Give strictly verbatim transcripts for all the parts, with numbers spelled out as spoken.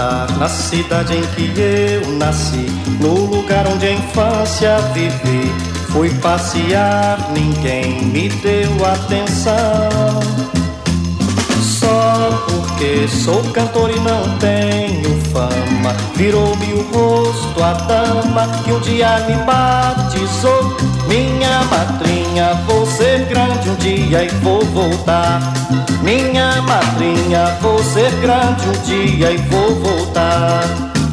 voltar na cidade em que eu nasci, no lugar onde a infância vivi. Fui passear, ninguém me deu atenção. Só porque sou cantor e não tenho fama, virou-me o rosto a dama que um dia me batizou. Minha madrinha, vou ser grande um dia e vou voltar. Minha madrinha, vou ser grande um dia e vou voltar.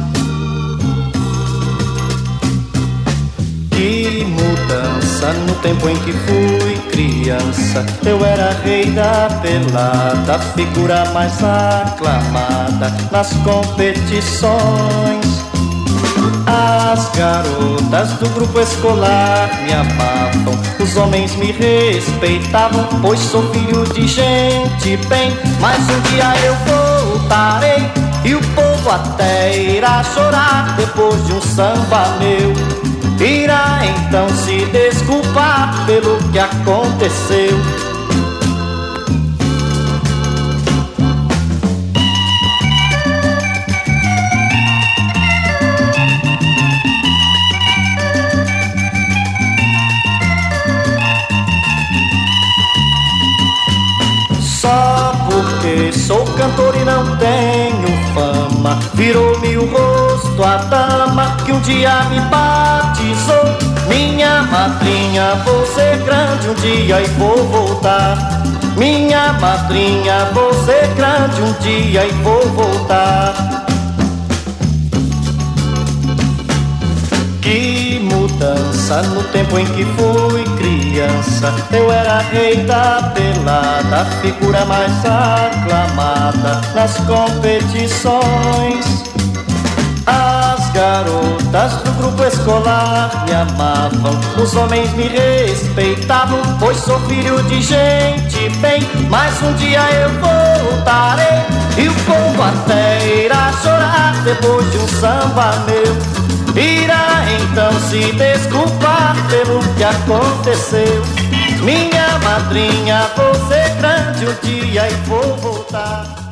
Que mudança no tempo em que fui criança. Eu era rei da pelada, figura mais aclamada nas competições. As garotas do grupo escolar me amavam, os homens me respeitavam, pois sou filho de gente bem. Mas um dia eu voltarei e o povo até irá chorar depois de um samba meu. Irá então se desculpar pelo que aconteceu. Só porque sou cantor e não tenho fama, virou-me o rosto a dama que um dia me batizou. Minha madrinha, vou ser grande um dia e vou voltar. Minha madrinha, vou ser grande um dia e vou voltar. Que mudança no tempo em que fui criança. Eu era rei da pelada, figura mais aclamada nas competições. As garotas do grupo escolar me amavam, os homens me respeitavam, pois sou filho de gente bem. Mas um dia eu voltarei e o povo até irá chorar depois de um samba meu. Irá então se desculpar pelo que aconteceu. Minha madrinha, vou ser grande um dia e vou voltar.